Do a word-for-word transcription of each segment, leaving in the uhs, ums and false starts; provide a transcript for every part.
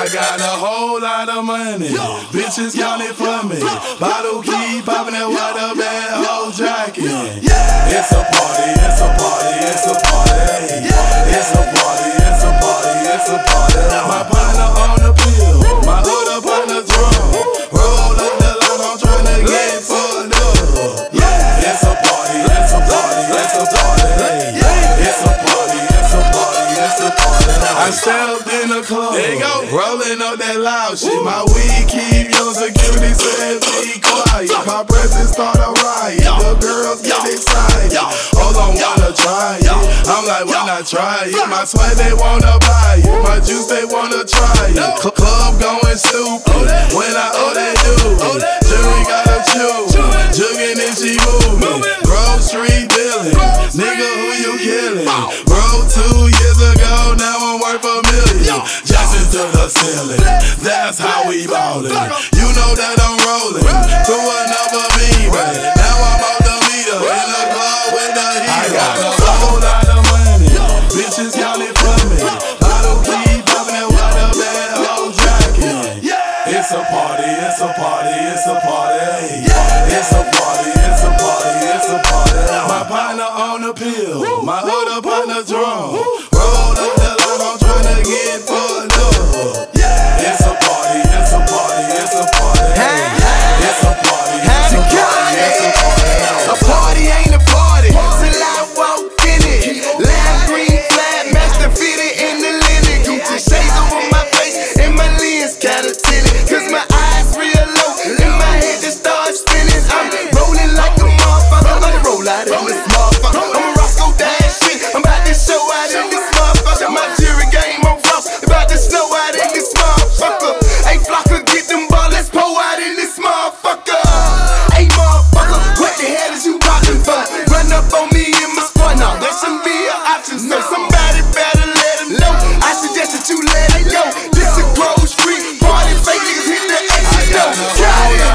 I got a whole lot of money. Bitches count it for me. Bottle keep popping that water bad whole jacket. It's a party, it's a party, it's a party. It's a party, it's a party, it's a party. My partner on the pill, my other partner drunk. Roll up the line, I'm tryna get fucked up. It's a party, it's a party, it's a party. It's a party, it's a party, it's a party. I stepped in the club, there you go, rolling up that loud shit. My weed keep young, security said be quiet. My presence start a riot, the girls get excited. Hold on, wanna try it? I'm like, why not try it? My sweat they wanna buy it, my juice they wanna try it. Club going stupid when I oh they do it. Jury gotta choose, jugging and she moving. Grove Street dealing, nigga who you killing? Bro, two years ago, now I'm worth a million. Jackson to the ceiling, that's how we ballin'. You know that I'm rolling through another beat, right? Now I'm out the meter in the club with the heat. I got a whole lot of money, bitches count it for me. Bottle keep poppin' that water bad whole jacket. It's a party, it's a party, it's a party. It's a party, it's a party, it's a party. My partner on the pill, my other partner drunk. Roll up the line, I'm tryna get fucked up. It's a party, it's a party, it's a party. It's a party, it's a party, it's a party. A party ain't a party till I walk in it. Lime green flat, master fitted in the linen. Gucci shades over my face and my lens kinda tinted. Cause my eyes real low and my head just starts spinning. I'm rolling like a motherfucker, I'm gonna roll out in this motherfucker. I'm a Roscoe Dash shit, I'm about to show out in this motherfucker. My jury game on Ross, about to snow out in this motherfucker. Hey Flocker, get them ball, let's pour out in this motherfucker. Hey motherfucker, what the hell is you poppin' for? Run up on me in my sport now, that shouldn't be an option. So somebody better let him know. I suggest that you let it go. This is Grove Street party, fake niggas hit the exit door. Got it.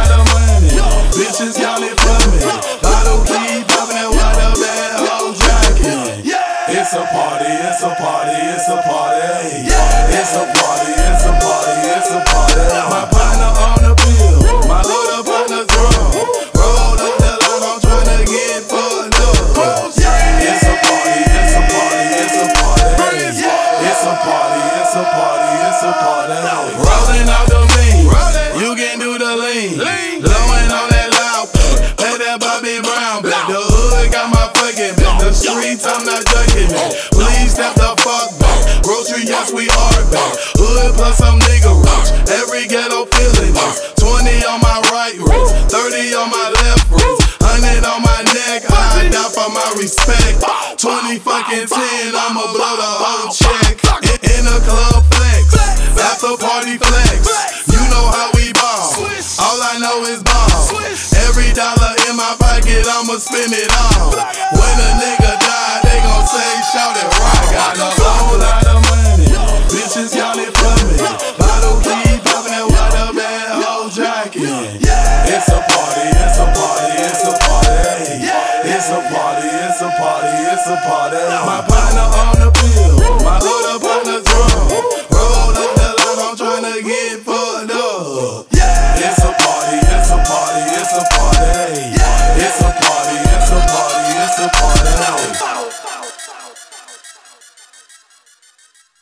Bitches count it for me. Bottle keep poppin' that water bad whole jacket. It's a party, it's a party, it's a party. It's a party, it's a party, it's a party. My partner on the pill, my other partner drunk. Roll up the line, I'm tryna get fucked up. It's a party, it's a party, it's a party. It's a party, it's a party, it's a party. Rolling out the lean, you can do the lean. Blowing on that loud, play that Bobby Brown back. The hood got my fucking back. The streets, I'm not ducking it. Please step the fuck back. Grocery, yes, we are back. Hood plus some nigga rocks. Every ghetto feeling this. twenty on my right wrist, thirty on my left wrist, one hundred on my neck. I die for my respect. twenty fucking ten, I'ma blow the whole check. In, in the club flex, after party flex. You know how we ball. All I know is ball. Every dollar in my pocket, I'ma spend it all. When a nigga die, they gon' say, shout it right. Got a whole lot of money, bitches count it for me. Bottle keep poppin' that water bad whole jacket. It's a party, it's a party, it's a party. It's a party, it's a party, it's a party. My